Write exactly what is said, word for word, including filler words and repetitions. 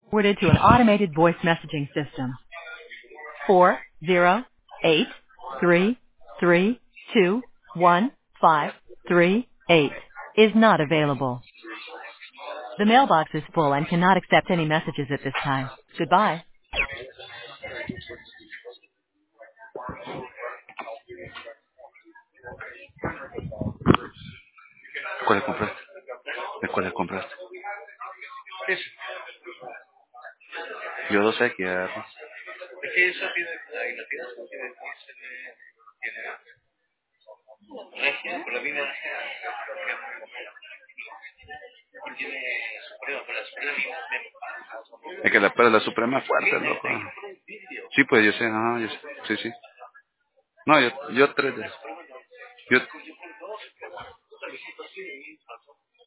Forwarded to an automated voice messaging system. Four zero eight three three two one five three eight is not available. The mailbox is full and cannot accept any messages at this time. Goodbye. ¿Cuál compraste? ¿De cuál compraste? Eso. Yo dos X, ¿verdad? Es que eso tiene, ahí no tiene, tiene, tiene, tiene regia, pero la viene regia, y tiene suprema, pero la suprema viene. Es que la pero la Suprema es fuerte, loco. Sí, pues yo sé, ajá, yo sé. Sí, sí. No, yo, yo tres de... Yo,